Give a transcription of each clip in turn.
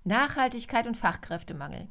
Nachhaltigkeit und Fachkräftemangel.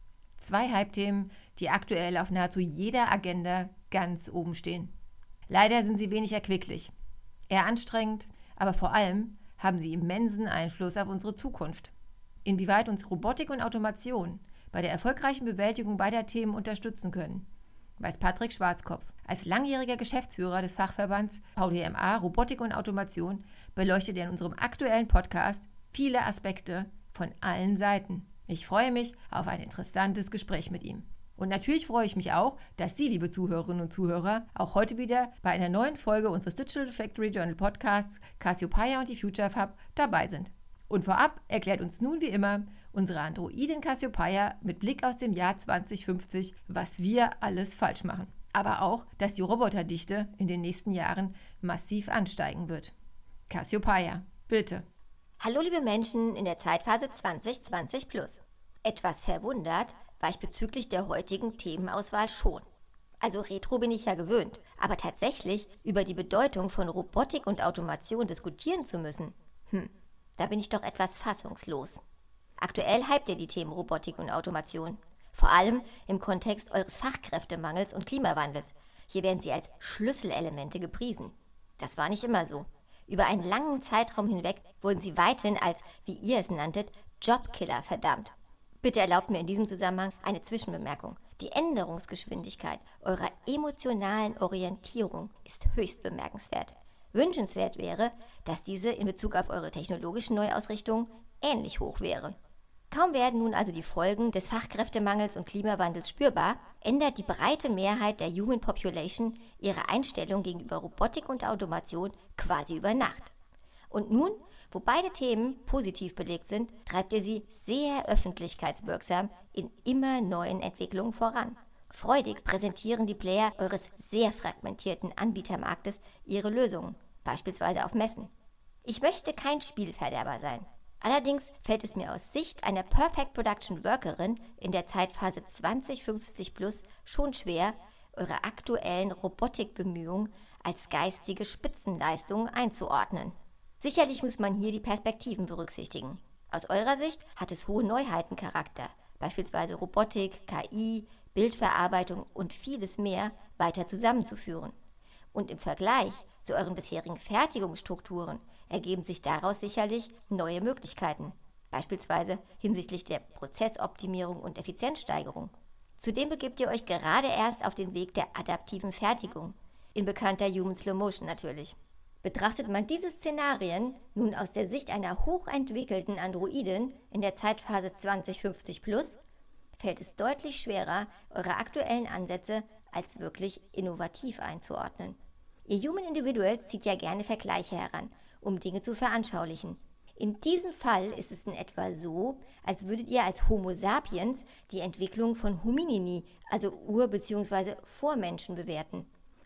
2 Hype-Themen, die aktuell auf nahezu jeder Agenda ganz oben stehen. Leider sind sie wenig erquicklich, eher anstrengend, aber vor allem haben sie immensen Einfluss auf unsere Zukunft. Inwieweit uns Robotik und Automation bei der erfolgreichen Bewältigung beider Themen unterstützen können, weiß Patrick Schwarzkopf. Als langjähriger Geschäftsführer des Fachverbands VDMA Robotik und Automation beleuchtet er in unserem aktuellen Podcast viele Aspekte von allen Seiten. Ich freue mich auf ein interessantes Gespräch mit ihm. Und natürlich freue ich mich auch, dass Sie, liebe Zuhörerinnen und Zuhörer, auch heute wieder bei einer neuen Folge unseres Digital Factory Journal Podcasts Cassiopeia und die Future Fab dabei sind. Und vorab erklärt uns nun wie immer unsere Androidin Cassiopeia mit Blick aus dem Jahr 2050, was wir alles falsch machen. Aber auch, dass die Roboterdichte in den nächsten Jahren massiv ansteigen wird. Cassiopeia, bitte. Hallo liebe Menschen in der Zeitphase 2020+. Etwas verwundert war ich bezüglich der heutigen Themenauswahl schon. Also Retro bin ich ja gewöhnt, aber tatsächlich über die Bedeutung von Robotik und Automation diskutieren zu müssen, da bin ich doch etwas fassungslos. Aktuell hypt ihr die Themen Robotik und Automation, vor allem im Kontext eures Fachkräftemangels und Klimawandels. Hier werden sie als Schlüsselelemente gepriesen. Das war nicht immer so. Über einen langen Zeitraum hinweg wurden sie weithin als, wie ihr es nanntet, Jobkiller verdammt. Bitte erlaubt mir in diesem Zusammenhang eine Zwischenbemerkung. Die Änderungsgeschwindigkeit eurer emotionalen Orientierung ist höchst bemerkenswert. Wünschenswert wäre, dass diese in Bezug auf eure technologische Neuausrichtung ähnlich hoch wäre. Kaum werden nun also die Folgen des Fachkräftemangels und Klimawandels spürbar, ändert die breite Mehrheit der Human Population ihre Einstellung gegenüber Robotik und Automation quasi über Nacht. Und nun, wo beide Themen positiv belegt sind, treibt ihr sie sehr öffentlichkeitswirksam in immer neuen Entwicklungen voran. Freudig präsentieren die Player eures sehr fragmentierten Anbietermarktes ihre Lösungen, beispielsweise auf Messen. Ich möchte kein Spielverderber sein. Allerdings fällt es mir aus Sicht einer Perfect Production Workerin in der Zeitphase 2050+ schon schwer, eure aktuellen Robotikbemühungen als geistige Spitzenleistungen einzuordnen. Sicherlich muss man hier die Perspektiven berücksichtigen. Aus eurer Sicht hat es hohen Neuheitencharakter, beispielsweise Robotik, KI, Bildverarbeitung und vieles mehr weiter zusammenzuführen. Und im Vergleich zu euren bisherigen Fertigungsstrukturen ergeben sich daraus sicherlich neue Möglichkeiten, beispielsweise hinsichtlich der Prozessoptimierung und Effizienzsteigerung. Zudem begebt ihr euch gerade erst auf den Weg der adaptiven Fertigung, in bekannter Human Slow Motion natürlich. Betrachtet man diese Szenarien nun aus der Sicht einer hochentwickelten Androidin in der Zeitphase 2050+, fällt es deutlich schwerer, eure aktuellen Ansätze als wirklich innovativ einzuordnen. Ihr Human Individuals zieht ja gerne Vergleiche heran, um Dinge zu veranschaulichen. In diesem Fall ist es in etwa so, als würdet ihr als Homo sapiens die Entwicklung von Hominini, also Ur- bzw. Vormenschen, bewerten.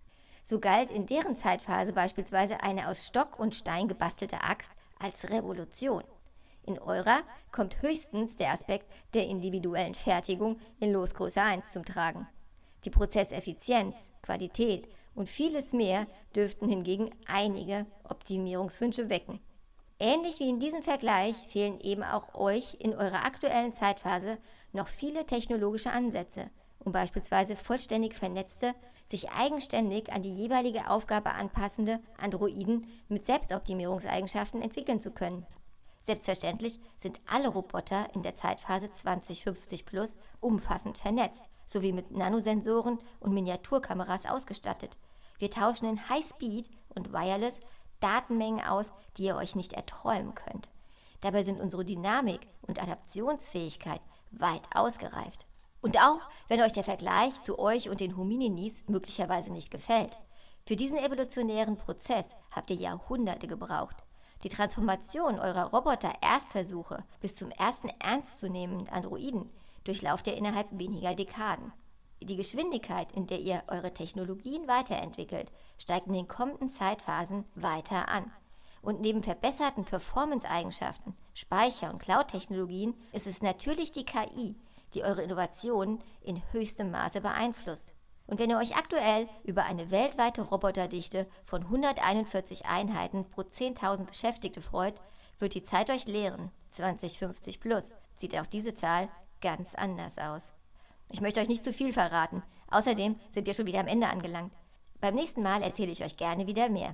So galt in deren Zeitphase beispielsweise eine aus Stock und Stein gebastelte Axt als Revolution. In eurer kommt höchstens der Aspekt der individuellen Fertigung in Losgröße 1 zum Tragen. Die Prozesseffizienz, Qualität und vieles mehr dürften hingegen einige Optimierungswünsche wecken. Ähnlich wie in diesem Vergleich fehlen eben auch euch in eurer aktuellen Zeitphase noch viele technologische Ansätze, um beispielsweise vollständig vernetzte, sich eigenständig an die jeweilige Aufgabe anpassende Androiden mit Selbstoptimierungseigenschaften entwickeln zu können. Selbstverständlich sind alle Roboter in der Zeitphase 2050+ umfassend vernetzt, sowie mit Nanosensoren und Miniaturkameras ausgestattet. Wir tauschen in Highspeed und Wireless Datenmengen aus, die ihr euch nicht erträumen könnt. Dabei sind unsere Dynamik und Adaptionsfähigkeit weit ausgereift. Und auch wenn euch der Vergleich zu euch und den Homininis möglicherweise nicht gefällt, für diesen evolutionären Prozess habt ihr Jahrhunderte gebraucht. Die Transformation eurer Roboter-Erstversuche bis zum ersten ernstzunehmenden Androiden durchlauft ihr innerhalb weniger Dekaden. Die Geschwindigkeit, in der ihr eure Technologien weiterentwickelt, steigt in den kommenden Zeitphasen weiter an. Und neben verbesserten Performance-Eigenschaften, Speicher- und Cloud-Technologien ist es natürlich die KI, die eure Innovationen in höchstem Maße beeinflusst. Und wenn ihr euch aktuell über eine weltweite Roboterdichte von 141 Einheiten pro 10.000 Beschäftigte freut, wird die Zeit euch lehren, 2050+, sieht auch diese Zahl ganz anders aus. Ich möchte euch nicht zu viel verraten. Außerdem sind wir schon wieder am Ende angelangt. Beim nächsten Mal erzähle ich euch gerne wieder mehr.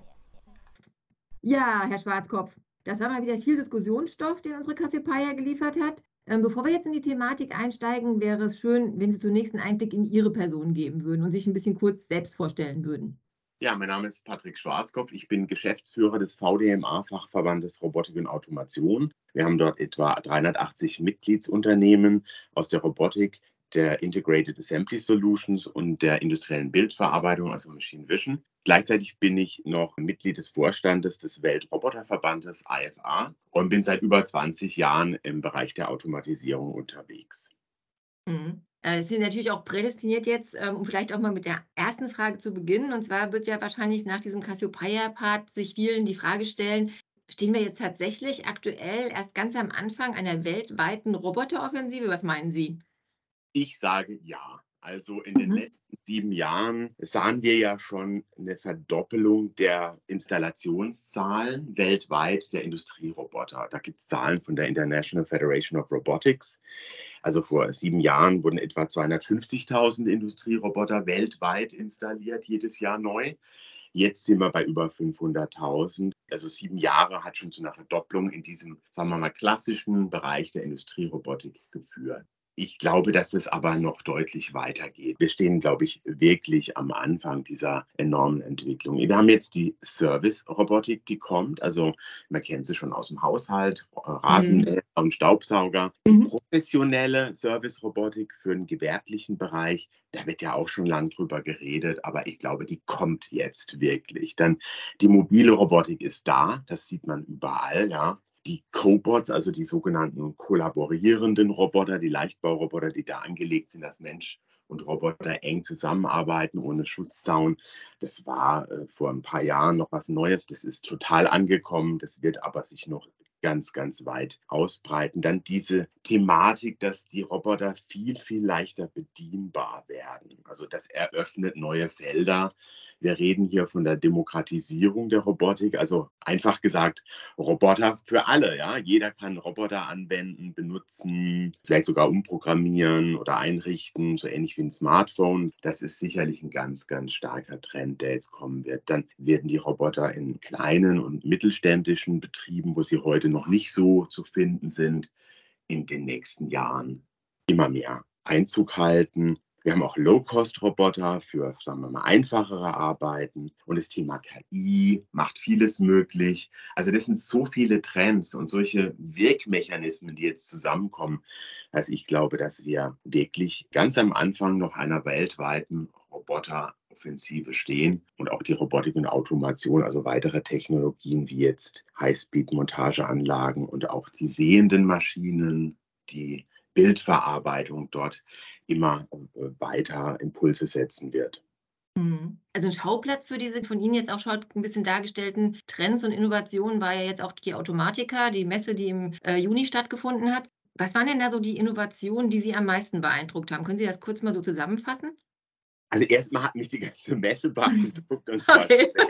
Ja, Herr Schwarzkopf, das war mal wieder viel Diskussionsstoff, den unsere Cassiopeia geliefert hat. Bevor wir jetzt in die Thematik einsteigen, wäre es schön, wenn Sie zunächst einen Einblick in Ihre Person geben würden und sich ein bisschen kurz selbst vorstellen würden. Ja, mein Name ist Patrick Schwarzkopf. Ich bin Geschäftsführer des VDMA-Fachverbandes Robotik und Automation. Wir haben dort etwa 380 Mitgliedsunternehmen aus der Robotik, der Integrated Assembly Solutions und der industriellen Bildverarbeitung, also Machine Vision. Gleichzeitig bin ich noch Mitglied des Vorstandes des Weltroboterverbandes IFA und bin seit über 20 Jahren im Bereich der Automatisierung unterwegs. Mhm. Sie sind natürlich auch prädestiniert jetzt, um vielleicht auch mal mit der ersten Frage zu beginnen. Und zwar wird ja wahrscheinlich nach diesem Cassiopeia-Part sich vielen die Frage stellen: Stehen wir jetzt tatsächlich aktuell erst ganz am Anfang einer weltweiten Roboteroffensive? Was meinen Sie? Ich sage ja. Also in den Mhm. letzten 7 Jahren sahen wir ja schon eine Verdoppelung der Installationszahlen weltweit der Industrieroboter. Da gibt es Zahlen von der International Federation of Robotics. Also vor 7 Jahren wurden etwa 250.000 Industrieroboter weltweit installiert, jedes Jahr neu. Jetzt sind wir bei über 500.000. Also 7 Jahre hat schon zu einer Verdopplung in diesem, sagen wir mal, klassischen Bereich der Industrierobotik geführt. Ich glaube, dass es aber noch deutlich weitergeht. Wir stehen, glaube ich, wirklich am Anfang dieser enormen Entwicklung. Wir haben jetzt die Service-Robotik, die kommt. Also man kennt sie schon aus dem Haushalt, Mhm. Rasenmäher und Staubsauger. Die Mhm. professionelle Service-Robotik für den gewerblichen Bereich, da wird ja auch schon lang drüber geredet, aber ich glaube, die kommt jetzt wirklich. Dann die mobile Robotik ist da, das sieht man überall, ja. Die Cobots, also die sogenannten kollaborierenden Roboter, die Leichtbauroboter, die da angelegt sind, dass Mensch und Roboter eng zusammenarbeiten ohne Schutzzaun. Das war vor ein paar Jahren noch was Neues. Das ist total angekommen. Das wird aber sich noch ganz, ganz weit ausbreiten. Dann diese Thematik, dass die Roboter viel, viel leichter bedienbar werden. Also das eröffnet neue Felder. Wir reden hier von der Demokratisierung der Robotik. Also einfach gesagt, Roboter für alle, ja. Jeder kann Roboter anwenden, benutzen, vielleicht sogar umprogrammieren oder einrichten, so ähnlich wie ein Smartphone. Das ist sicherlich ein ganz, ganz starker Trend, der jetzt kommen wird. Dann werden die Roboter in kleinen und mittelständischen Betrieben, wo sie heute noch nicht so zu finden sind, in den nächsten Jahren immer mehr Einzug halten. Wir haben auch Low-Cost-Roboter für, sagen wir mal, einfachere Arbeiten. Und das Thema KI macht vieles möglich. Also das sind so viele Trends und solche Wirkmechanismen, die jetzt zusammenkommen. Also ich glaube, dass wir wirklich ganz am Anfang noch einer weltweiten Roboteroffensive stehen und auch die Robotik und Automation, also weitere Technologien wie jetzt Highspeed-Montageanlagen und auch die sehenden Maschinen, die Bildverarbeitung dort immer weiter Impulse setzen wird. Mhm. Also 'n Schauplatz für diese von Ihnen jetzt auch schon 'n bisschen dargestellten Trends und Innovationen war ja jetzt auch die Automatica, die Messe, die im, Juni stattgefunden hat. Was waren denn da so die Innovationen, die Sie am meisten beeindruckt haben? Können Sie das kurz mal so zusammenfassen? Also erstmal hat mich die ganze Messe beeindruckt und zwar Okay. sehr.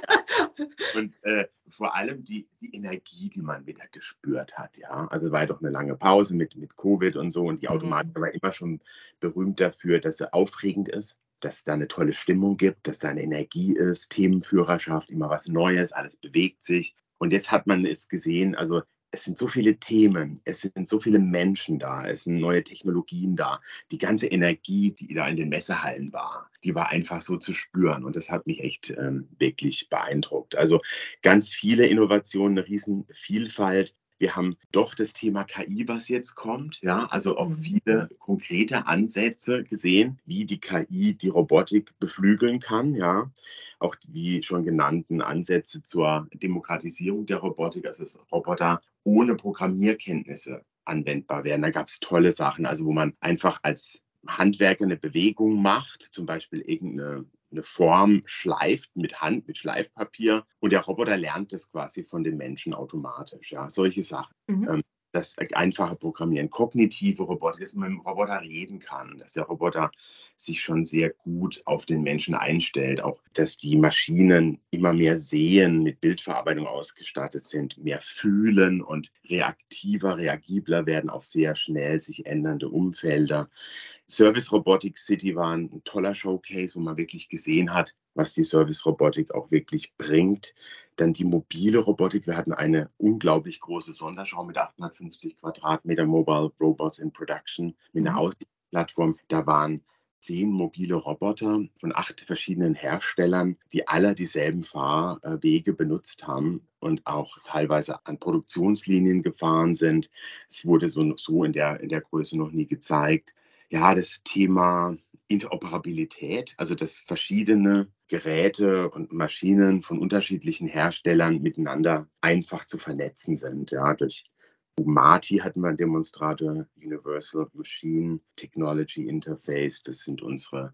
Und vor allem die Energie, die man wieder gespürt hat, ja. Also war ja doch eine lange Pause mit Covid und so und die Mhm. Automatik war immer schon berühmt dafür, dass sie aufregend ist, dass da eine tolle Stimmung gibt, dass da eine Energie ist, Themenführerschaft, immer was Neues, alles bewegt sich. Und jetzt hat man es gesehen, also es sind so viele Themen, es sind so viele Menschen da, es sind neue Technologien da. Die ganze Energie, die da in den Messehallen war, die war einfach so zu spüren und das hat mich echt, wirklich beeindruckt. Also, ganz viele Innovationen, 'ne Riesenvielfalt. Wir haben doch das Thema KI, was jetzt kommt, ja, also auch Mhm. viele konkrete Ansätze gesehen, wie die KI die Robotik beflügeln kann, ja. Auch die wie schon genannten Ansätze zur Demokratisierung der Robotik, also dass Roboter ohne Programmierkenntnisse anwendbar werden. Da gab es tolle Sachen, also wo man einfach als Handwerker eine Bewegung macht, zum Beispiel irgendeine 'ne Form schleift mit Hand, mit Schleifpapier und der Roboter lernt das quasi von den Menschen automatisch, ja, solche Sachen. Mhm. Das einfache Programmieren, kognitive Roboter, dass man mit dem Roboter reden kann, dass der Roboter sich schon sehr gut auf den Menschen einstellt. Auch, dass die Maschinen immer mehr sehen, mit Bildverarbeitung ausgestattet sind, mehr fühlen und reagibler werden auf sehr schnell sich ändernde Umfelder. Service Robotics City war ein toller Showcase, wo man wirklich gesehen hat, was die Service Robotik auch wirklich bringt. Dann die mobile Robotik. Wir hatten eine unglaublich große Sonderschau mit 850 Quadratmeter Mobile Robots in Production mit einer Aussichtsplattform. Da waren 10 mobile Roboter von 8 verschiedenen Herstellern, die alle dieselben Fahrwege benutzt haben und auch teilweise an Produktionslinien gefahren sind. Es wurde so in der Größe noch nie gezeigt. Ja, das Thema Interoperabilität, also dass verschiedene Geräte und Maschinen von unterschiedlichen Herstellern miteinander einfach zu vernetzen sind. Ja, durch UMATI hatten wir einen Demonstrator, Universal Machine Technology Interface. Das sind unsere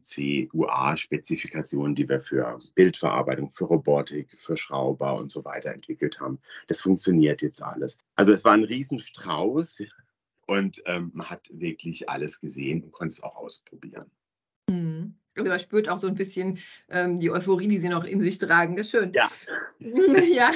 OPC-UA-Spezifikationen, die wir für Bildverarbeitung, für Robotik, für Schrauber und so weiter entwickelt haben. Das funktioniert jetzt alles. Also es war ein Riesenstrauß. Und man hat wirklich alles gesehen und konnte es auch ausprobieren. Also man spürt auch so ein bisschen die Euphorie, die Sie noch in sich tragen. Das ist schön. Ja. Ja.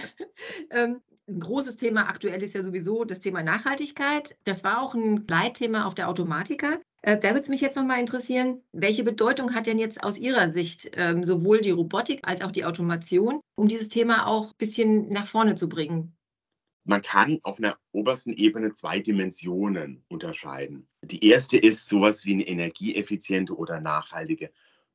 Ein großes Thema aktuell ist ja sowieso das Thema Nachhaltigkeit. Das war auch ein Leitthema auf der Automatica. Da würde es mich jetzt noch mal interessieren, welche Bedeutung hat denn jetzt aus Ihrer Sicht sowohl die Robotik als auch die Automation, um dieses Thema auch ein bisschen nach vorne zu bringen? Man kann auf einer obersten Ebene 2 Dimensionen unterscheiden. Die erste ist sowas wie eine energieeffiziente oder nachhaltige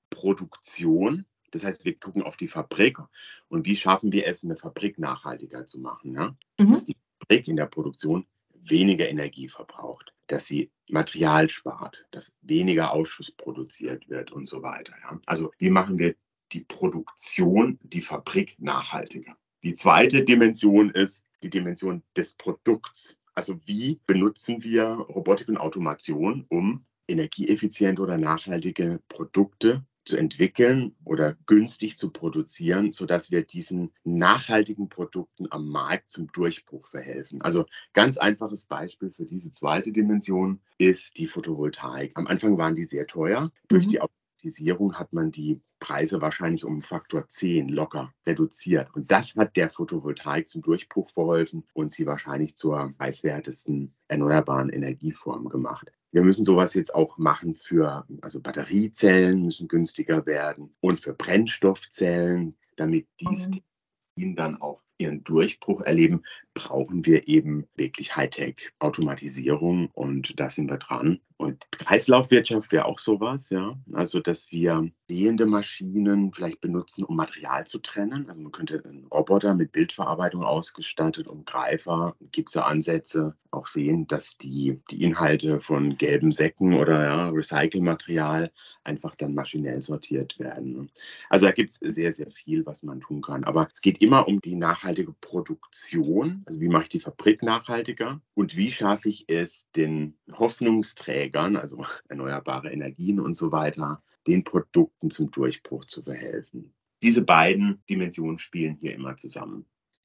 Produktion. Das heißt, wir gucken auf die Fabrik und wie schaffen wir es, eine Fabrik nachhaltiger zu machen. Ja? Dass die Fabrik in der Produktion weniger Energie verbraucht, dass sie Material spart, dass weniger Ausschuss produziert wird und so weiter. Ja? Also wie machen wir die Produktion, die Fabrik nachhaltiger? Die zweite Dimension ist die Dimension des Produkts. Also wie benutzen wir Robotik und Automation, um energieeffiziente oder nachhaltige Produkte zu entwickeln oder günstig zu produzieren, sodass wir diesen nachhaltigen Produkten am Markt zum Durchbruch verhelfen. Also ganz einfaches Beispiel für diese zweite Dimension ist die Photovoltaik. Am Anfang waren die sehr teuer. Durch die Automatisierung hat man die Preise wahrscheinlich um Faktor 10 locker reduziert. Und das hat der Photovoltaik zum Durchbruch verholfen und sie wahrscheinlich zur preiswertesten erneuerbaren Energieform gemacht. Wir müssen sowas jetzt auch machen also Batteriezellen müssen günstiger werden und für Brennstoffzellen, damit diese Technologien dann auch ihren Durchbruch erleben, brauchen wir eben wirklich Hightech-Automatisierung und da sind wir dran. Und Kreislaufwirtschaft wäre auch sowas, ja. Also, dass wir sehende Maschinen vielleicht benutzen, um Material zu trennen. Also man könnte einen Roboter mit Bildverarbeitung ausgestattet und Greifer, gibt es ja Ansätze, auch sehen, dass die Inhalte von gelben Säcken oder Recyclingmaterial einfach dann maschinell sortiert werden. Also da gibt es sehr, sehr viel, was man tun kann. Aber es geht immer um die nachhaltige Produktion. Also wie mache ich die Fabrik nachhaltiger und wie schaffe ich es, den Hoffnungsträgern, also erneuerbare Energien und so weiter, den Produkten zum Durchbruch zu verhelfen. Diese beiden Dimensionen spielen hier immer zusammen.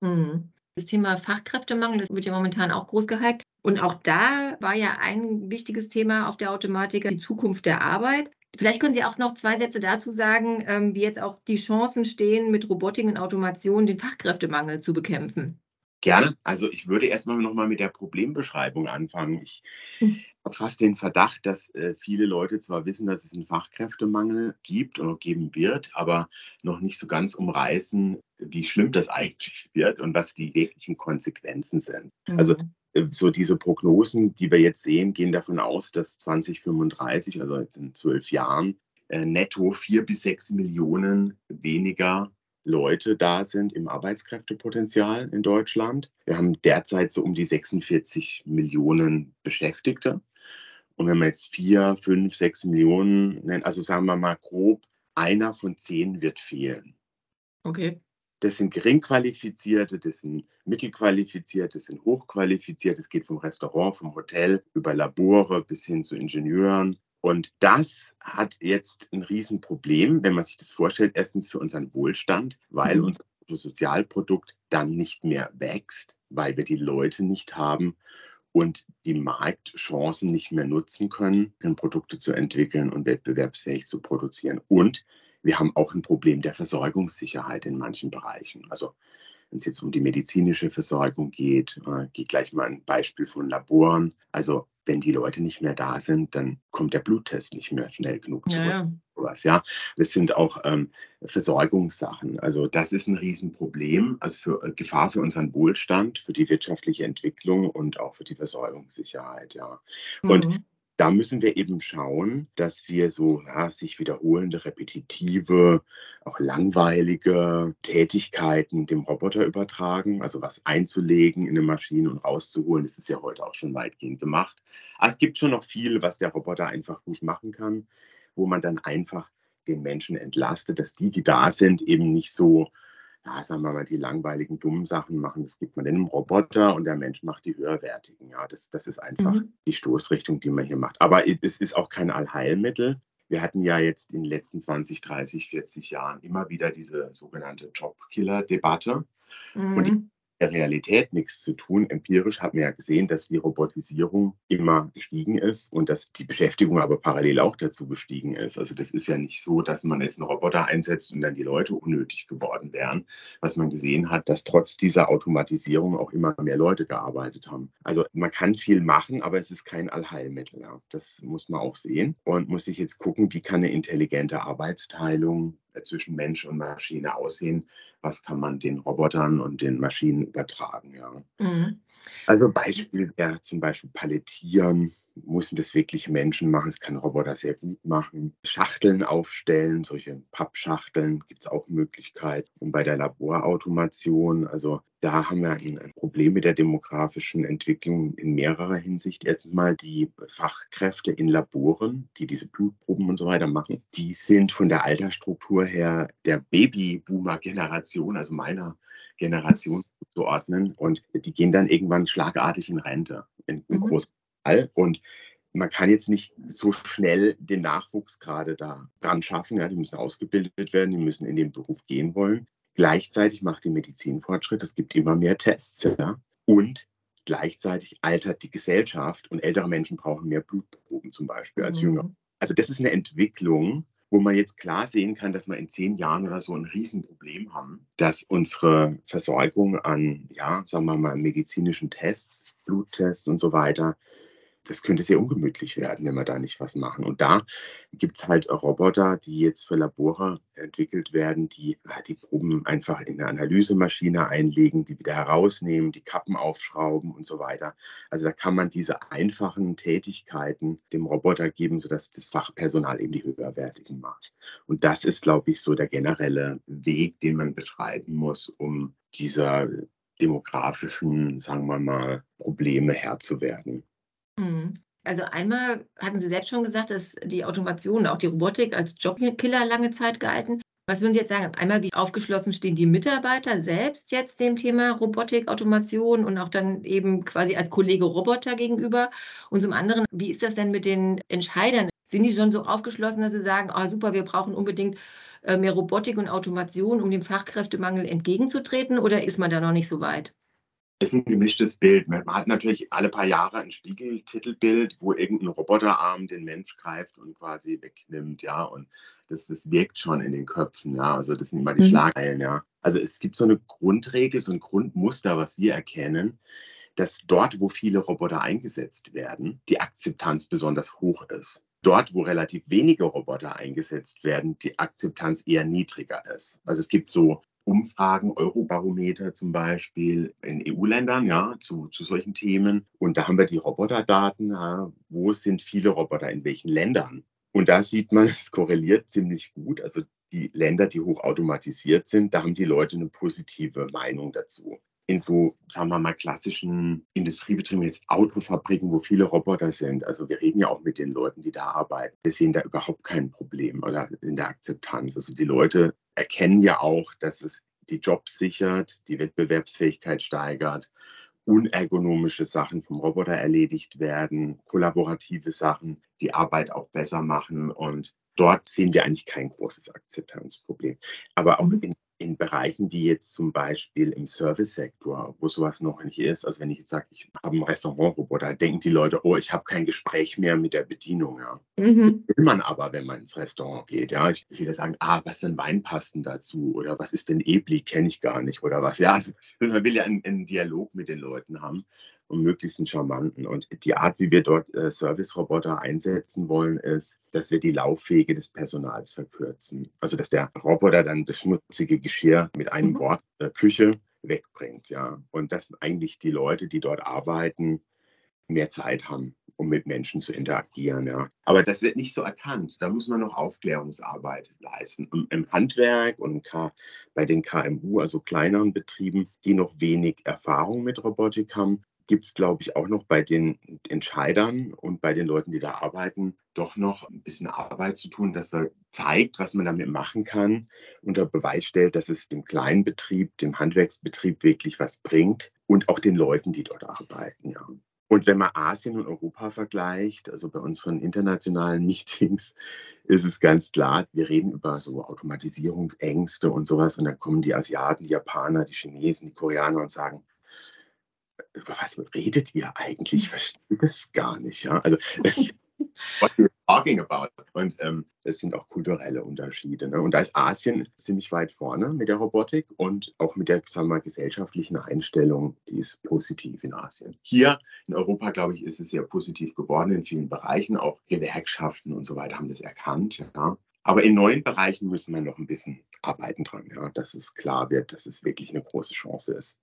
Das Thema Fachkräftemangel, das wird ja momentan auch groß gehypt. Und auch da war ja ein wichtiges Thema auf der Automatica die Zukunft der Arbeit. Vielleicht können Sie auch noch 2 Sätze dazu sagen, wie jetzt auch die Chancen stehen, mit Robotik und Automation den Fachkräftemangel zu bekämpfen. Gerne. Also ich würde erstmal nochmal mit der Problembeschreibung anfangen. Ich habe fast den Verdacht, dass viele Leute zwar wissen, dass es einen Fachkräftemangel gibt oder geben wird, aber noch nicht so ganz umreißen, wie schlimm das eigentlich wird und was die wirklichen Konsequenzen sind. Also so diese Prognosen, die wir jetzt sehen, gehen davon aus, dass 2035, also jetzt in 12 Jahren, netto 4 bis 6 Millionen weniger Leute da sind im Arbeitskräftepotenzial in Deutschland. Wir haben derzeit so um die 46 Millionen Beschäftigte. Und wenn wir jetzt 4, 5, 6 Millionen nennen, also sagen wir mal grob, 1 von 10 wird fehlen. Okay. Das sind Geringqualifizierte, das sind Mittelqualifizierte, das sind Hochqualifizierte. Es geht vom Restaurant, vom Hotel über Labore bis hin zu Ingenieuren. Und das hat jetzt ein Riesenproblem, wenn man sich das vorstellt, erstens für unseren Wohlstand, weil unser Sozialprodukt dann nicht mehr wächst, weil wir die Leute nicht haben, und die Marktchancen nicht mehr nutzen können, um Produkte zu entwickeln und wettbewerbsfähig zu produzieren. Und wir haben auch ein Problem der Versorgungssicherheit in manchen Bereichen. Also wenn es jetzt um die medizinische Versorgung geht, geht gleich mal ein Beispiel von Laboren. Also wenn die Leute nicht mehr da sind, dann kommt der Bluttest nicht mehr schnell genug Ja, zurück. ja. Sowas, ja. Das sind auch Versorgungssachen. Also das ist ein Riesenproblem, also für Gefahr für unseren Wohlstand, für die wirtschaftliche Entwicklung und auch für die Versorgungssicherheit, ja. Und Mhm. da müssen wir eben schauen, dass wir so sich wiederholende, repetitive, auch langweilige Tätigkeiten dem Roboter übertragen, also was einzulegen in eine Maschine und rauszuholen. Das ist ja heute auch schon weitgehend gemacht. Aber es gibt schon noch viel, was der Roboter einfach gut machen kann, wo man dann einfach den Menschen entlastet, dass die da sind, eben nicht so, sagen wir mal, die langweiligen, dummen Sachen machen. Das gibt man einem Roboter und der Mensch macht die höherwertigen. Ja, das ist einfach Mhm. die Stoßrichtung, die man hier macht. Aber es ist auch kein Allheilmittel. Wir hatten ja jetzt in den letzten 20, 30, 40 Jahren immer wieder diese sogenannte Jobkiller-Debatte. Und Mhm. der Realität nichts zu tun. Empirisch hat man ja gesehen, dass die Robotisierung immer gestiegen ist und dass die Beschäftigung aber parallel auch dazu gestiegen ist. Also das ist ja nicht so, dass man jetzt einen Roboter einsetzt und dann die Leute unnötig geworden wären. Was man gesehen hat, dass trotz dieser Automatisierung auch immer mehr Leute gearbeitet haben. Also man kann viel machen, aber es ist kein Allheilmittel. Ja. Das muss man auch sehen und muss sich jetzt gucken, wie kann eine intelligente Arbeitsteilung zwischen Mensch und Maschine aussehen. Was kann man den Robotern und den Maschinen übertragen, ja. Mhm. Also Beispiel wäre zum Beispiel Palettieren. Müssen das wirklich Menschen machen? Das kann ein Roboter sehr gut machen. Schachteln aufstellen, solche Pappschachteln gibt es auch Möglichkeiten. Und bei der Laborautomation, also da haben wir ein Problem mit der demografischen Entwicklung in mehrerer Hinsicht. Erstens mal die Fachkräfte in Laboren, die diese Blutproben und so weiter machen, die sind von der Altersstruktur her der Babyboomer-Generation, also meiner Generation zuordnen. Und die gehen dann irgendwann schlagartig in Rente, in Mhm. großem Fall. Und man kann jetzt nicht so schnell den Nachwuchs gerade da dran schaffen. Ja, die müssen ausgebildet werden, die müssen in den Beruf gehen wollen. Gleichzeitig macht die Medizin Fortschritt, es gibt immer mehr Tests. Ja? Und gleichzeitig altert die Gesellschaft und ältere Menschen brauchen mehr Blutproben zum Beispiel als jüngere. Mhm. Also das ist eine Entwicklung, wo man jetzt klar sehen kann, dass wir in 10 Jahren oder so ein Riesenproblem haben, dass unsere Versorgung an, sagen wir mal, medizinischen Tests, Bluttests und so weiter, das könnte sehr ungemütlich werden, wenn wir da nicht was machen. Und da gibt es halt Roboter, die jetzt für Labore entwickelt werden, die die Proben einfach in eine Analysemaschine einlegen, die wieder herausnehmen, die Kappen aufschrauben und so weiter. Also da kann man diese einfachen Tätigkeiten dem Roboter geben, sodass das Fachpersonal eben die höherwertigen macht. Und das ist, glaube ich, so der generelle Weg, den man beschreiten muss, um dieser demografischen, sagen wir mal, Probleme Herr zu werden. Mhm. Also einmal hatten Sie selbst schon gesagt, dass die Automation, auch die Robotik als Jobkiller lange Zeit galten. Was würden Sie jetzt sagen? Einmal, wie aufgeschlossen stehen die Mitarbeiter selbst jetzt dem Thema Robotik, Automation und auch dann eben quasi als Kollege Roboter gegenüber? Und zum anderen, wie ist das denn mit den Entscheidern? Sind die schon so aufgeschlossen, dass sie sagen, ah, super, wir brauchen unbedingt mehr Robotik und Automation, um dem Fachkräftemangel entgegenzutreten? Oder ist man da noch nicht so weit? Ist ein gemischtes Bild. Man hat natürlich alle paar Jahre ein Spiegeltitelbild, wo irgendein Roboterarm den Mensch greift und quasi wegnimmt, ja. Und das wirkt schon in den Köpfen, ja. Also das sind immer die Mhm. Schlagzeilen, ja. Also es gibt so eine Grundregel, so ein Grundmuster, was wir erkennen, dass dort, wo viele Roboter eingesetzt werden, die Akzeptanz besonders hoch ist. Dort, wo relativ wenige Roboter eingesetzt werden, die Akzeptanz eher niedriger ist. Also es gibt so Umfragen, Eurobarometer zum Beispiel in EU-Ländern, ja, zu solchen Themen. Und da haben wir die Roboterdaten, ja, wo sind viele Roboter in welchen Ländern. Und da sieht man, es korreliert ziemlich gut. Also die Länder, die hochautomatisiert sind, da haben die Leute eine positive Meinung dazu. In so, sagen wir mal, klassischen Industriebetrieben, jetzt Autofabriken, wo viele Roboter sind. Also wir reden ja auch mit den Leuten, die da arbeiten. Wir sehen da überhaupt kein Problem oder in der Akzeptanz. Also die Leute erkennen ja auch, dass es die Jobs sichert, die Wettbewerbsfähigkeit steigert, unergonomische Sachen vom Roboter erledigt werden, kollaborative Sachen, die Arbeit auch besser machen. Und dort sehen wir eigentlich kein großes Akzeptanzproblem. Aber auch Mhm. in in Bereichen wie jetzt zum Beispiel im Servicesektor, wo sowas noch nicht ist, also wenn ich jetzt sage, ich habe ein Restaurantroboter, denken die Leute, oh, ich habe kein Gespräch mehr mit der Bedienung. Ja. Mhm. Will man aber, wenn man ins Restaurant geht. Ja. Ich will ja sagen, was für ein Wein passt denn dazu? Oder was ist denn Ebli? Kenne ich gar nicht. Oder was? Ja, also, man will ja einen Dialog mit den Leuten haben und möglichst einen charmanten. Und die Art, wie wir dort Service-Roboter einsetzen wollen, ist, dass wir die Laufwege des Personals verkürzen. Also, dass der Roboter dann das schmutzige Geschirr mit einem Wort Küche wegbringt. Ja. Und dass eigentlich die Leute, die dort arbeiten, mehr Zeit haben, um mit Menschen zu interagieren. Ja. Aber das wird nicht so erkannt. Da muss man noch Aufklärungsarbeit leisten. Im Handwerk und bei den KMU, also kleineren Betrieben, die noch wenig Erfahrung mit Robotik haben, gibt es, glaube ich, auch noch bei den Entscheidern und bei den Leuten, die da arbeiten, doch noch ein bisschen Arbeit zu tun, dass man zeigt, was man damit machen kann, unter Beweis stellt, dass es dem kleinen Betrieb, dem Handwerksbetrieb wirklich was bringt und auch den Leuten, die dort arbeiten. Ja. Und wenn man Asien und Europa vergleicht, also bei unseren internationalen Meetings, ist es ganz klar, wir reden über so Automatisierungsängste und sowas. Und dann kommen die Asiaten, die Japaner, die Chinesen, die Koreaner und sagen, über was redet ihr eigentlich? Ich verstehe das gar nicht. Ja? Also, what you're talking about. Und das sind auch kulturelle Unterschiede. Ne? Und da ist Asien ziemlich weit vorne mit der Robotik und auch mit der, sagen wir mal, gesellschaftlichen Einstellung, die ist positiv in Asien. Hier in Europa, glaube ich, ist es sehr positiv geworden in vielen Bereichen. Auch Gewerkschaften und so weiter haben das erkannt. Ja? Aber in neuen Bereichen müssen wir noch ein bisschen arbeiten dran, ja? Dass es klar wird, dass es wirklich eine große Chance ist.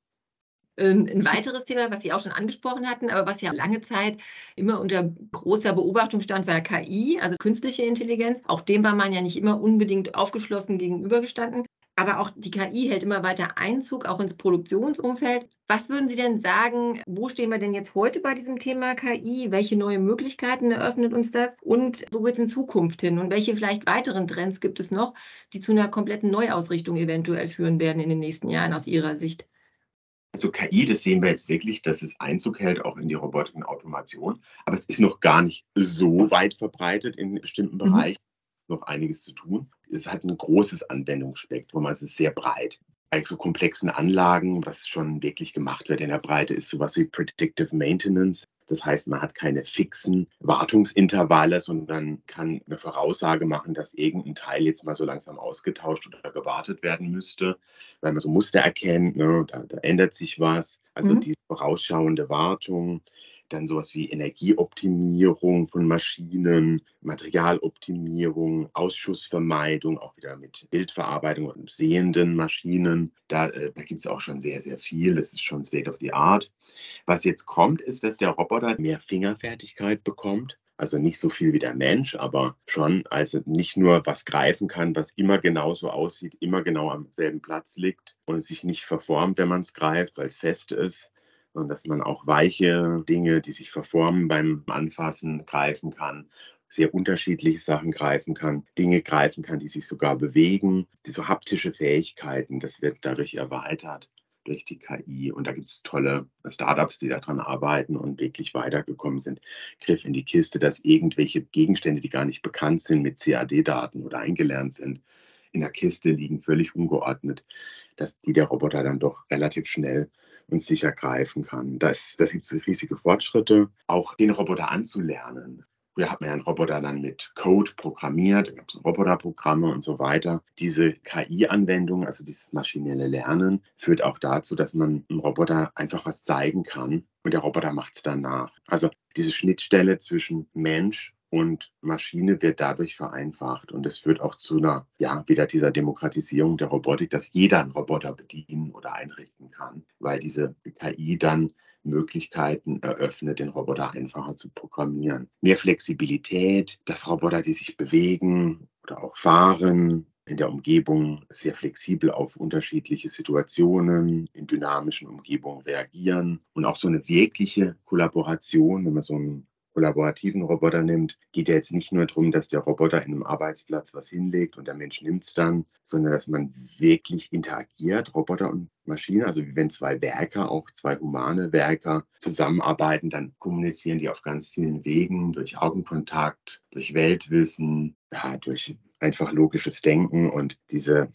Ein weiteres Thema, was Sie auch schon angesprochen hatten, aber was ja lange Zeit immer unter großer Beobachtung stand, war KI, also künstliche Intelligenz. Auch dem war man ja nicht immer unbedingt aufgeschlossen gegenübergestanden. Aber auch die KI hält immer weiter Einzug, auch ins Produktionsumfeld. Was würden Sie denn sagen, wo stehen wir denn jetzt heute bei diesem Thema KI? Welche neue Möglichkeiten eröffnet uns das? Und wo geht es in Zukunft hin? Und welche vielleicht weiteren Trends gibt es noch, die zu einer kompletten Neuausrichtung eventuell führen werden in den nächsten Jahren aus Ihrer Sicht? Also KI, das sehen wir jetzt wirklich, dass es Einzug hält, auch in die Robotik und Automation. Aber es ist noch gar nicht so weit verbreitet in bestimmten Mhm. Bereichen. Noch einiges zu tun. Es hat ein großes Anwendungsspektrum, also es ist sehr breit. Bei so komplexen Anlagen, was schon wirklich gemacht wird in der Breite, ist sowas wie Predictive Maintenance. Das heißt, man hat keine fixen Wartungsintervalle, sondern kann eine Voraussage machen, dass irgendein Teil jetzt mal so langsam ausgetauscht oder gewartet werden müsste, weil man so Muster erkennt, ne, da ändert sich was. Also Mhm. diese vorausschauende Wartung, dann sowas wie Energieoptimierung von Maschinen, Materialoptimierung, Ausschussvermeidung, auch wieder mit Bildverarbeitung und sehenden Maschinen. Da gibt es auch schon sehr, sehr viel. Das ist schon State of the Art. Was jetzt kommt, ist, dass der Roboter mehr Fingerfertigkeit bekommt. Also nicht so viel wie der Mensch, aber schon, also nicht nur was greifen kann, was immer genauso aussieht, immer genau am selben Platz liegt und sich nicht verformt, wenn man es greift, weil es fest ist, und dass man auch weiche Dinge, die sich verformen beim Anfassen, greifen kann, sehr unterschiedliche Sachen greifen kann, Dinge greifen kann, die sich sogar bewegen. Diese haptische Fähigkeiten, das wird dadurch erweitert durch die KI. Und da gibt es tolle Startups, die daran arbeiten und wirklich weitergekommen sind. Griff in die Kiste, dass irgendwelche Gegenstände, die gar nicht bekannt sind, mit CAD-Daten oder eingelernt sind, in der Kiste liegen, völlig ungeordnet, dass der Roboter dann doch relativ schnell und sicher greifen kann. Das gibt es riesige Fortschritte, auch den Roboter anzulernen. Früher hat man ja einen Roboter dann mit Code programmiert, da gab es Roboterprogramme und so weiter. Diese KI-Anwendung, also dieses maschinelle Lernen, führt auch dazu, dass man einem Roboter einfach was zeigen kann und der Roboter macht es dann nach. Also diese Schnittstelle zwischen Mensch und Maschine wird dadurch vereinfacht. Und es führt auch zu einer, ja, wieder dieser Demokratisierung der Robotik, dass jeder einen Roboter bedienen oder einrichten kann, weil diese KI dann Möglichkeiten eröffnet, den Roboter einfacher zu programmieren. Mehr Flexibilität, dass Roboter, die sich bewegen oder auch fahren, in der Umgebung sehr flexibel auf unterschiedliche Situationen in dynamischen Umgebungen reagieren und auch so eine wirkliche Kollaboration, wenn man so einen kollaborativen Roboter nimmt, geht ja jetzt nicht nur darum, dass der Roboter in einem Arbeitsplatz was hinlegt und der Mensch nimmt es dann, sondern dass man wirklich interagiert, Roboter und Maschine. Also wie wenn zwei Werker, auch zwei humane Werker zusammenarbeiten, dann kommunizieren die auf ganz vielen Wegen, durch Augenkontakt, durch Weltwissen, ja, durch einfach logisches Denken und diese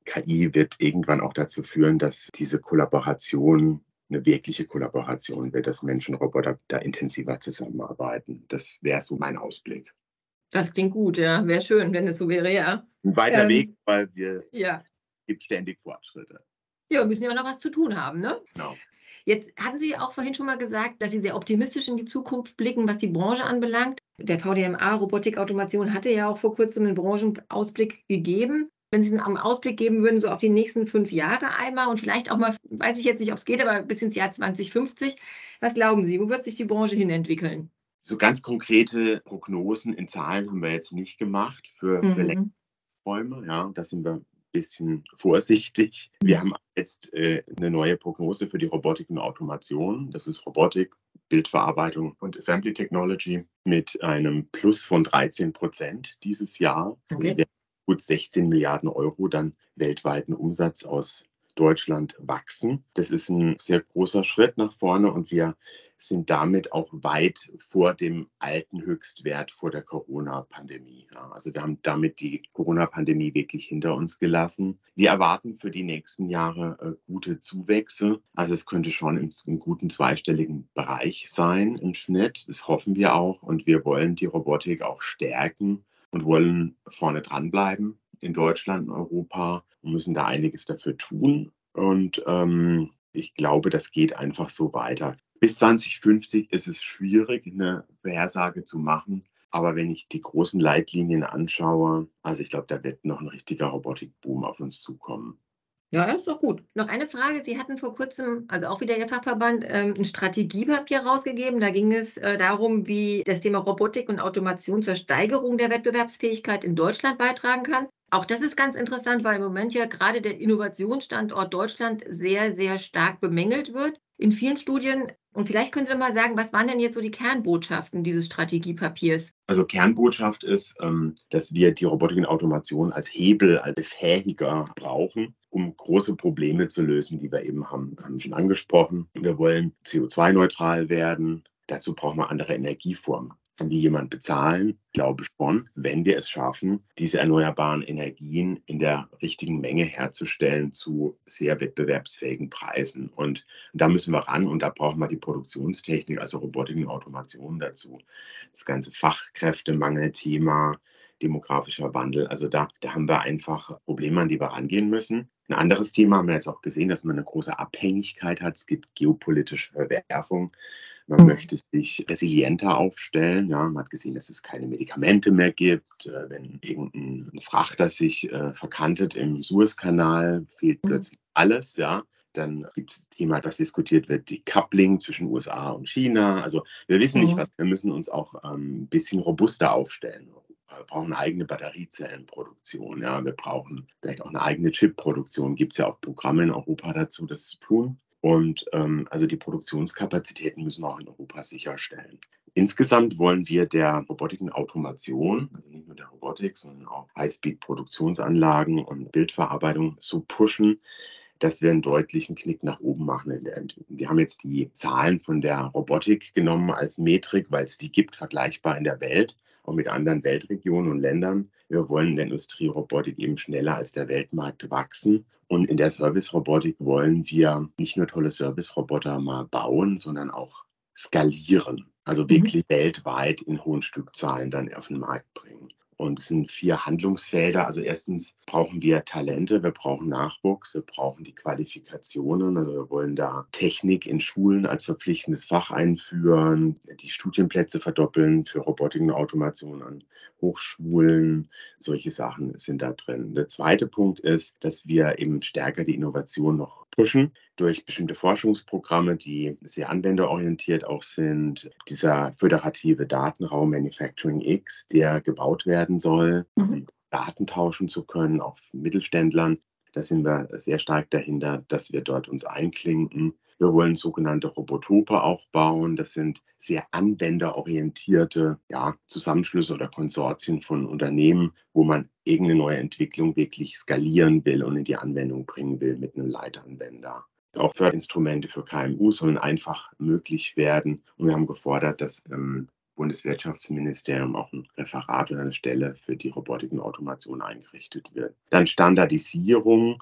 KI wird irgendwann auch dazu führen, dass diese Kollaboration eine wirkliche Kollaboration wird, dass Mensch und Roboter da intensiver zusammenarbeiten. Das wäre so mein Ausblick. Das klingt gut, ja. Wäre schön, wenn es so wäre, ja. Ein weiter Weg, weil Ja. gibt ständig Fortschritte. Ja, wir müssen ja auch noch was zu tun haben, ne? Genau. Jetzt hatten Sie auch vorhin schon mal gesagt, dass Sie sehr optimistisch in die Zukunft blicken, was die Branche anbelangt. Der VDMA Robotikautomation hatte ja auch vor kurzem einen Branchenausblick gegeben. Wenn Sie einen Ausblick geben würden, so auf die nächsten 5 Jahre einmal und vielleicht auch mal, weiß ich jetzt nicht, ob es geht, aber bis ins Jahr 2050. Was glauben Sie, wo wird sich die Branche hinentwickeln? So ganz konkrete Prognosen in Zahlen haben wir jetzt nicht gemacht für Mhm. Räume, ja, da sind wir ein bisschen vorsichtig. Wir haben jetzt 'ne neue Prognose für die Robotik und Automation. Das ist Robotik, Bildverarbeitung und Assembly Technology mit einem Plus von 13% dieses Jahr. Also Okay. wir gut 16 Milliarden Euro dann weltweiten Umsatz aus Deutschland wachsen. Das ist ein sehr großer Schritt nach vorne und wir sind damit auch weit vor dem alten Höchstwert vor der Corona-Pandemie. Ja, also wir haben damit die Corona-Pandemie wirklich hinter uns gelassen. Wir erwarten für die nächsten Jahre gute Zuwächse. Also es könnte schon im guten zweistelligen Bereich sein im Schnitt. Das hoffen wir auch und wir wollen die Robotik auch stärken und wollen vorne dranbleiben in Deutschland und Europa und müssen da einiges dafür tun. Und ich glaube, das geht einfach so weiter. Bis 2050 ist es schwierig, eine Vorhersage zu machen. Aber wenn ich die großen Leitlinien anschaue, also ich glaube, da wird noch ein richtiger Robotikboom auf uns zukommen. Ja, ist doch gut. Noch eine Frage. Sie hatten vor kurzem, also auch wieder Ihr Fachverband, 'n Strategiepapier rausgegeben. Da ging es, darum, wie das Thema Robotik und Automation zur Steigerung der Wettbewerbsfähigkeit in Deutschland beitragen kann. Auch das ist ganz interessant, weil im Moment ja gerade der Innovationsstandort Deutschland sehr, sehr stark bemängelt wird in vielen Studien. Und vielleicht können Sie mal sagen, was waren denn jetzt so die Kernbotschaften dieses Strategiepapiers? Also Kernbotschaft ist, dass wir die Robotik und Automation als Hebel, als Befähiger brauchen, um große Probleme zu lösen, die wir eben haben schon angesprochen. Wir wollen CO2-neutral werden. Dazu brauchen wir andere Energieformen. Kann die jemand bezahlen? Ich glaube schon, wenn wir es schaffen, diese erneuerbaren Energien in der richtigen Menge herzustellen zu sehr wettbewerbsfähigen Preisen. Und da müssen wir ran und da brauchen wir die Produktionstechnik, also Robotik und Automation dazu. Das ganze Fachkräftemangelthema, demografischer Wandel, also da haben wir einfach Probleme, an die wir rangehen müssen. Ein anderes Thema haben wir jetzt auch gesehen, dass man eine große Abhängigkeit hat. Es gibt geopolitische Verwerfung. Man möchte sich resilienter aufstellen. Ja, man hat gesehen, dass es keine Medikamente mehr gibt. Wenn irgendein Frachter sich verkantet im Suezkanal, fehlt plötzlich alles. Ja, dann gibt es ein Thema, das diskutiert wird, die Coupling zwischen USA und China. Also wir wissen nicht, was. Wir müssen uns auch ein bisschen robuster aufstellen. Wir brauchen eine eigene Batteriezellenproduktion. Ja, wir brauchen vielleicht auch eine eigene Chipproduktion. Gibt es ja auch Programme in Europa dazu, das zu tun. Und also die Produktionskapazitäten müssen wir auch in Europa sicherstellen. Insgesamt wollen wir der Robotik und Automation, also nicht nur der Robotik, sondern auch Highspeed-Produktionsanlagen und Bildverarbeitung so pushen, dass wir einen deutlichen Knick nach oben machen in der Entwicklung. Wir haben jetzt die Zahlen von der Robotik genommen als Metrik, weil es die gibt, vergleichbar in der Welt, auch mit anderen Weltregionen und Ländern. Wir wollen in der Industrierobotik eben schneller als der Weltmarkt wachsen. Und in der Service-Robotik wollen wir nicht nur tolle Service-Roboter mal bauen, sondern auch skalieren. Also wirklich weltweit in hohen Stückzahlen dann auf den Markt bringen. Und es sind 4 Handlungsfelder. Also erstens brauchen wir Talente, wir brauchen Nachwuchs, wir brauchen die Qualifikationen. Also wir wollen da Technik in Schulen als verpflichtendes Fach einführen, die Studienplätze verdoppeln für Robotik und Automation an Hochschulen. Solche Sachen sind da drin. Der zweite Punkt ist, dass wir eben stärker die Innovation noch pushen durch bestimmte Forschungsprogramme, die sehr anwenderorientiert auch sind. Dieser föderative Datenraum Manufacturing X, der gebaut werden soll, um Daten tauschen zu können, auch Mittelständlern. Da sind wir sehr stark dahinter, dass wir dort uns einklinken. Wir wollen sogenannte Robotope auch bauen. Das sind sehr anwenderorientierte Zusammenschlüsse oder Konsortien von Unternehmen, wo man irgendeine neue Entwicklung wirklich skalieren will und in die Anwendung bringen will mit einem Leitanwender. Auch Förderinstrumente für KMU sollen einfach möglich werden. Und wir haben gefordert, dass Bundeswirtschaftsministerium auch ein Referat oder eine Stelle für die Robotik und Automation eingerichtet wird. Dann Standardisierung,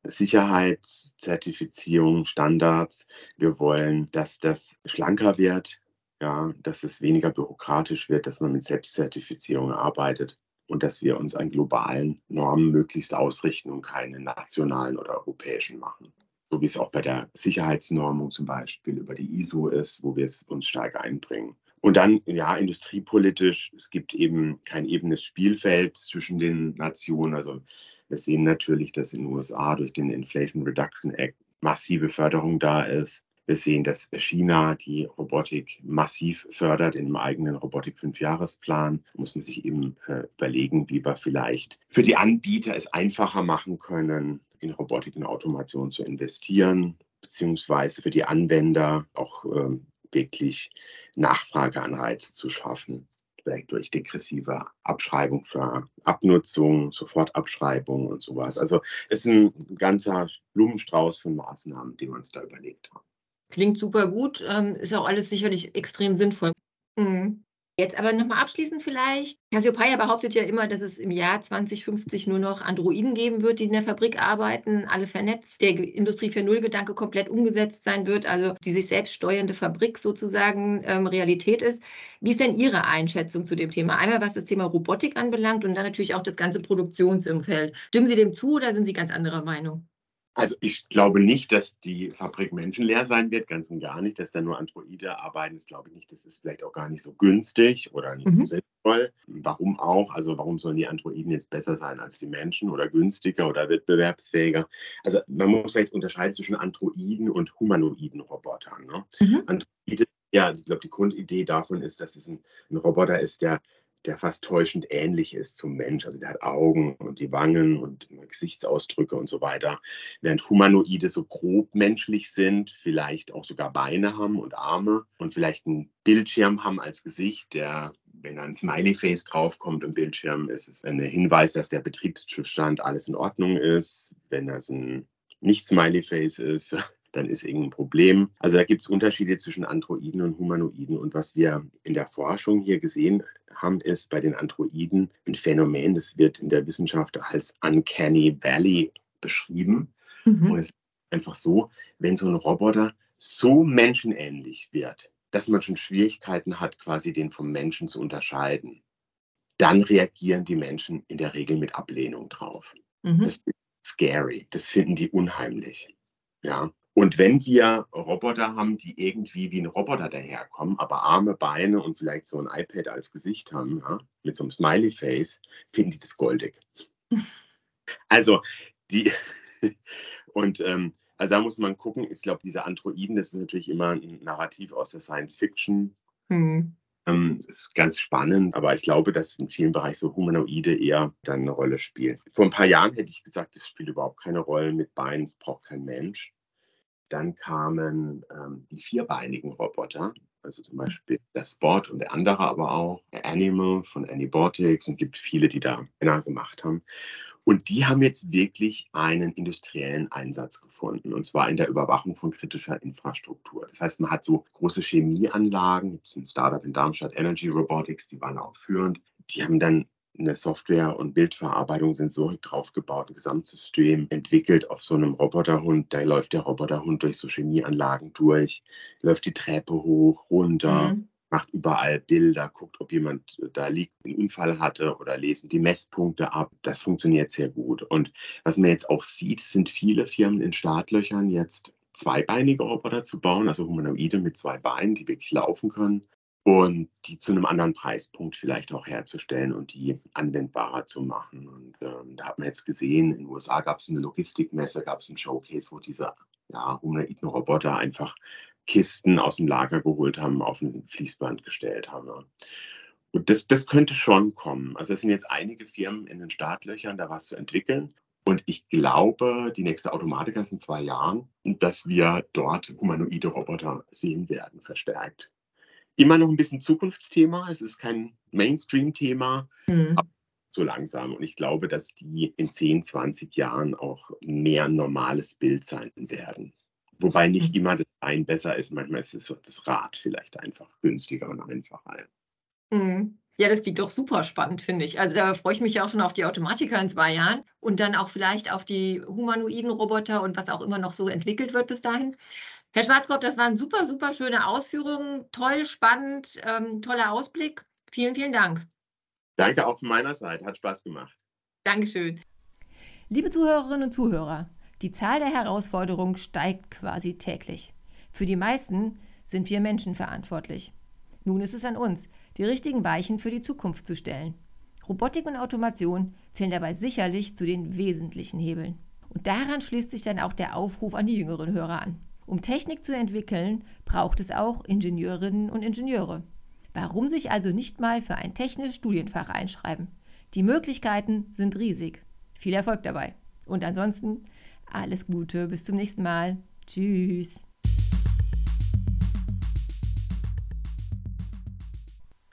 Sicherheitszertifizierung, Standards. Wir wollen, dass das schlanker wird, ja, dass es weniger bürokratisch wird, dass man mit Selbstzertifizierung arbeitet und dass wir uns an globalen Normen möglichst ausrichten und keine nationalen oder europäischen machen. So wie es auch bei der Sicherheitsnormung zum Beispiel über die ISO ist, wo wir es uns stark einbringen. Und dann, ja, industriepolitisch, es gibt eben kein ebenes Spielfeld zwischen den Nationen. Also wir sehen natürlich, dass in den USA durch den Inflation Reduction Act massive Förderung da ist. Wir sehen, dass China die Robotik massiv fördert in einem eigenen Robotik-5-Jahresplan. Da muss man sich eben überlegen, wie wir vielleicht für die Anbieter es einfacher machen können, in Robotik und Automation zu investieren, beziehungsweise für die Anwender auch wirklich Nachfrageanreize zu schaffen, vielleicht durch degressive Abschreibung für Abnutzung, Sofortabschreibung und sowas. Also es ist ein ganzer Blumenstrauß von Maßnahmen, die wir uns da überlegt haben. Klingt super gut, ist auch alles sicherlich extrem sinnvoll. Mhm. Jetzt aber noch mal abschließend vielleicht. Cassiopeia behauptet ja immer, dass es im Jahr 2050 nur noch Androiden geben wird, die in der Fabrik arbeiten, alle vernetzt, der Industrie 4.0-Gedanke komplett umgesetzt sein wird, also die sich selbst steuernde Fabrik sozusagen Realität ist. Wie ist denn Ihre Einschätzung zu dem Thema? Einmal, was das Thema Robotik anbelangt und dann natürlich auch das ganze Produktionsumfeld. Stimmen Sie dem zu oder sind Sie ganz anderer Meinung? Also ich glaube nicht, dass die Fabrik menschenleer sein wird, ganz und gar nicht, dass da nur Androide arbeiten. Das glaube ich nicht. Das ist vielleicht auch gar nicht so günstig oder nicht so Mhm. sinnvoll. Warum auch? Also warum sollen die Androiden jetzt besser sein als die Menschen oder günstiger oder wettbewerbsfähiger? Also man muss vielleicht unterscheiden zwischen Androiden und humanoiden Robotern. Ne? Mhm. Androide, ja, ich glaube, die Grundidee davon ist, dass es ein Roboter ist, der fast täuschend ähnlich ist zum Mensch. Also der hat Augen und die Wangen und Gesichtsausdrücke und so weiter. Während Humanoide so grob menschlich sind, vielleicht auch sogar Beine haben und Arme und vielleicht einen Bildschirm haben als Gesicht, der, wenn da ein Smiley-Face draufkommt im Bildschirm, ist es ein Hinweis, dass der Betriebszustand alles in Ordnung ist. Wenn das ein Nicht-Smiley-Face ist, dann ist irgendein Problem. Also da gibt es Unterschiede zwischen Androiden und Humanoiden. Und was wir in der Forschung hier gesehen haben, ist bei den Androiden ein Phänomen, das wird in der Wissenschaft als Uncanny Valley beschrieben. Und Mhm. es ist einfach so, wenn so ein Roboter so menschenähnlich wird, dass man schon Schwierigkeiten hat, quasi den vom Menschen zu unterscheiden, dann reagieren die Menschen in der Regel mit Ablehnung drauf. Das Mhm. ist scary, das finden die unheimlich. Ja. Und wenn wir Roboter haben, die irgendwie wie ein Roboter daherkommen, aber Arme, Beine und vielleicht so ein iPad als Gesicht haben, ja, mit so einem Smiley-Face, finden die das goldig. Also die und, also da muss man gucken. Ich glaube, diese Androiden, das ist natürlich immer ein Narrativ aus der Science Fiction. Mhm. Ist ganz spannend, aber ich glaube, dass in vielen Bereichen so Humanoide eher dann eine Rolle spielen. Vor ein paar Jahren hätte ich gesagt, das spielt überhaupt keine Rolle mit Beinen, das braucht kein Mensch. Dann kamen die vierbeinigen Roboter, also zum Beispiel der Spot und der andere aber auch, der Animal von Anybotics, und gibt viele, die da Männer gemacht haben. Und die haben jetzt wirklich einen industriellen Einsatz gefunden, und zwar in der Überwachung von kritischer Infrastruktur. Das heißt, man hat so große Chemieanlagen, gibt es ein Startup in Darmstadt, Energy Robotics, die waren auch führend. Die haben dann eine Software- und Bildverarbeitung, Sensorik draufgebaut, ein Gesamtsystem entwickelt auf so einem Roboterhund. Da läuft der Roboterhund durch so Chemieanlagen durch, läuft die Treppe hoch, runter, Mhm. macht überall Bilder, guckt, ob jemand da liegt, einen Unfall hatte, oder lesen die Messpunkte ab. Das funktioniert sehr gut. Und was man jetzt auch sieht, sind viele Firmen in Startlöchern, jetzt zweibeinige Roboter zu bauen, also Humanoide mit zwei Beinen, die wirklich laufen können und die zu einem anderen Preispunkt vielleicht auch herzustellen und die anwendbarer zu machen. Und da hat man jetzt gesehen, in den USA gab es eine Logistikmesse, gab es ein Showcase, wo diese, ja, humanoiden Roboter einfach Kisten aus dem Lager geholt haben, auf ein Fließband gestellt haben. Ja. Und das könnte schon kommen. Also es sind jetzt einige Firmen in den Startlöchern, da was zu entwickeln. Und ich glaube, die nächste Automatiker ist in 2 Jahren, dass wir dort humanoide Roboter sehen werden, verstärkt. Immer noch ein bisschen Zukunftsthema. Es ist kein Mainstream-Thema, aber Mhm. so langsam. Und ich glaube, dass die in 10, 20 Jahren auch mehr ein normales Bild sein werden. Wobei nicht Mhm. immer das Bein besser ist. Manchmal ist es so das Rad vielleicht einfach günstiger und einfacher. Mhm. Ja, das klingt doch super spannend, finde ich. Also, da freue ich mich ja auch schon auf die Automatiker in 2 Jahren und dann auch vielleicht auf die humanoiden Roboter und was auch immer noch so entwickelt wird bis dahin. Herr Schwarzkopf, das waren super, super schöne Ausführungen. Toll, spannend, toller Ausblick. Vielen, vielen Dank. Danke auch von meiner Seite, hat Spaß gemacht. Dankeschön. Liebe Zuhörerinnen und Zuhörer, die Zahl der Herausforderungen steigt quasi täglich. Für die meisten sind wir Menschen verantwortlich. Nun ist es an uns, die richtigen Weichen für die Zukunft zu stellen. Robotik und Automation zählen dabei sicherlich zu den wesentlichen Hebeln. Und daran schließt sich dann auch der Aufruf an die jüngeren Hörer an. Um Technik zu entwickeln, braucht es auch Ingenieurinnen und Ingenieure. Warum sich also nicht mal für ein technisches Studienfach einschreiben? Die Möglichkeiten sind riesig. Viel Erfolg dabei. Und ansonsten alles Gute, bis zum nächsten Mal. Tschüss.